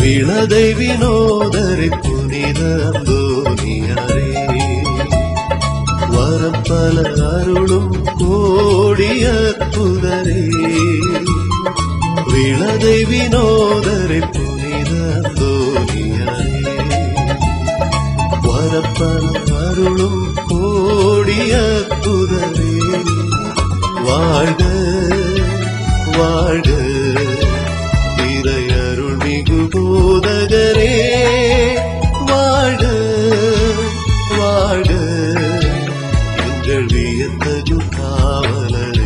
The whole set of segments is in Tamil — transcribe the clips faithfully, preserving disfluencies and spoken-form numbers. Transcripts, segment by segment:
விளதை வினோதரை புனித அந்தோனியாரே வரம் பல அருளும் கோடி அற்புதரே விளதை வினோதரை புனித அந்தோனியாரே வரம் பல அருளும் கோடி அற்புதரே வாழ்க வாழ்க இறையருள் மிகு போதகரே வாழ்க வாழ்க எங்கள் வியத்தகு காவலரே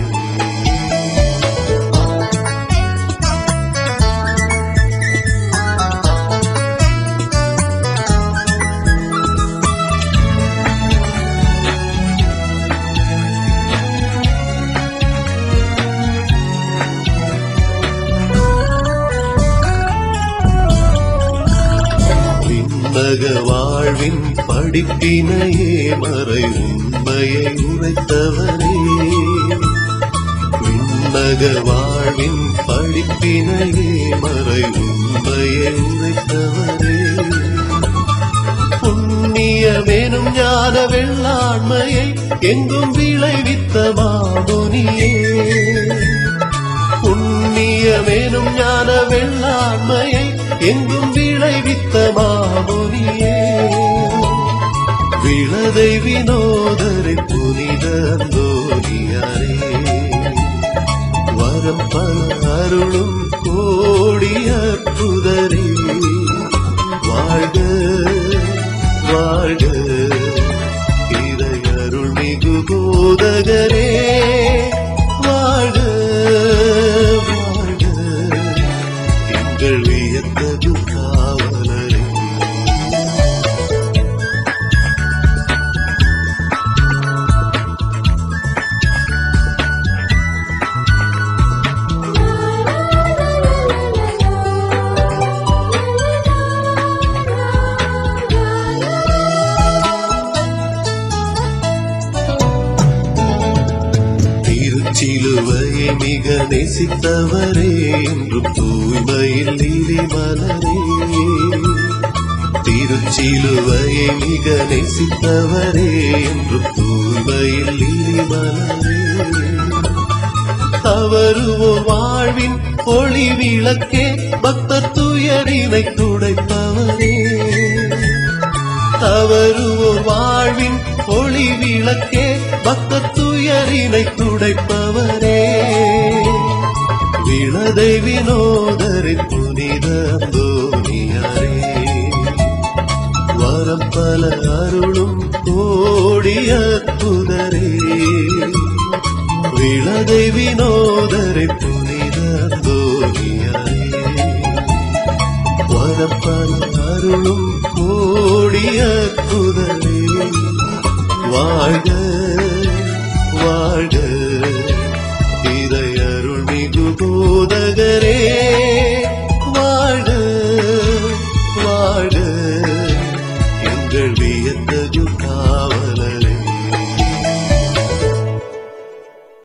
விண்ணக வாழ்வின் படிப்பினையே மறை உண்மையை உரைத்தவரே விண்ணக வாழ்வின் படிப்பினையே மறை உண்மையை உரைத்தவரே புண்ணியமெனும் ஞான வெள்ளாண்மையை எங்கும் விளைவித்த மாமுனியே புண்ணியமெனும் ஞான வெள்ளாண்மையை எங்கும் விளைவித்த மாமுனியே விளதை வினோதரை புனித அந்தோனியாரே வரம் பல அருளும் கோடி அற்புதரே வாழ்க வாழ்க இறையருள் மிகு போதகரே வாழ்க வாழ்க எங்கள் வியத்தகு காவலரே சிலுவையை மிக நேசித்தவரே என்று தூய்மையில் நீதி மலரே திருச்சிலுவையை மிக நேசித்தவரே என்று தூய்மையில் நீதி மலரே தவறுவோர் வாழ்வின் ஒளி விளக்கே பக்தர் துயரினை துடைப்பவரே தவறுவோர் வாழ்வின் ஒளி விளக்கே பக்தர் துயரினை துடைப்பவரே விளதை வினோதரை புனித அந்தோனியாரே வரம் பல அருளும் கோடி அற்புதரே விளதை வினோதரை புனித அந்தோனியாரே வரம் பல அருளும் கோடி அற்புதரே வாழ்க வாழ்க இறையருள் மிகு போதகரே